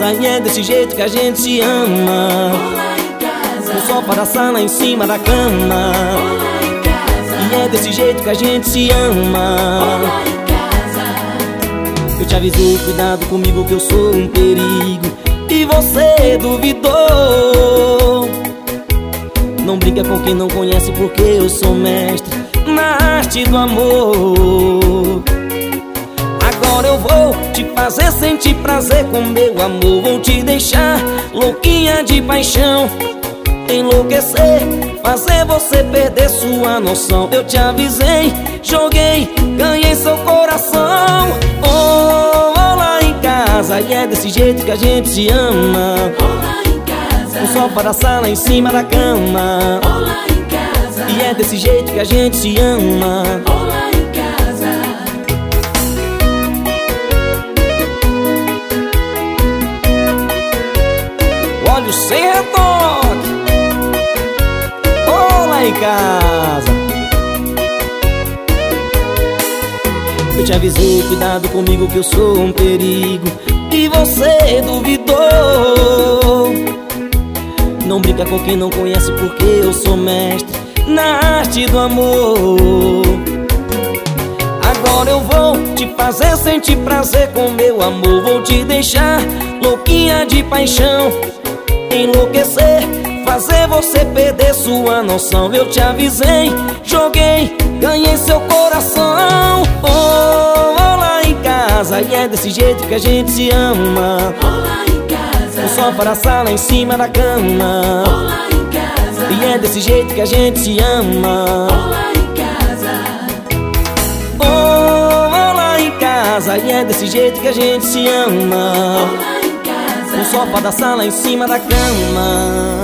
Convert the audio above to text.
casa e é desse jeito que a gente se ama. Olá em casa, No sofá da sala, em cima da cama. olá em casa, E é desse jeito que a gente se ama. olá em casa. Eu te avisei, cuidado comigo que eu sou um perigo. E você duvidou. Não brinca com quem não conhece, porque eu sou mestre na arte do amor. Agora eu vou te fazer sentir prazer com meu amor. Vou te deixar louquinha de paixão, enlouquecer, fazer você perder sua noção. Eu te avisei, joguei, ganhei seu coração. Oh, lá em casa, e é desse jeito que a gente se ama. Olá em casa, No sofá da sala, em cima da cama. olá em casa, E é desse jeito que a gente se ama. olá em casa. Olhos sem retoque. Lá em casa. Eu te avisei, cuidado comigo que eu sou um perigo. E você duvidou. Não brinca com quem não conhece, porque eu sou mestre na arte do amor. Agora eu vou te fazer sentir prazer com meu amor. Vou te deixar louquinha de paixão, enlouquecer, fazer você perder sua noção. Eu te avisei, joguei, ganhei seu coração. Oh, lá em casa, e é desse jeito que a gente se ama. Olá em casa, No sofá da sala, em cima da cama. olá em casa, E é desse jeito que a gente se ama. olá em casa, Oh, lá em casa, e é desse jeito que a gente se ama. olá em casa. No sofá da sala, em cima da cama.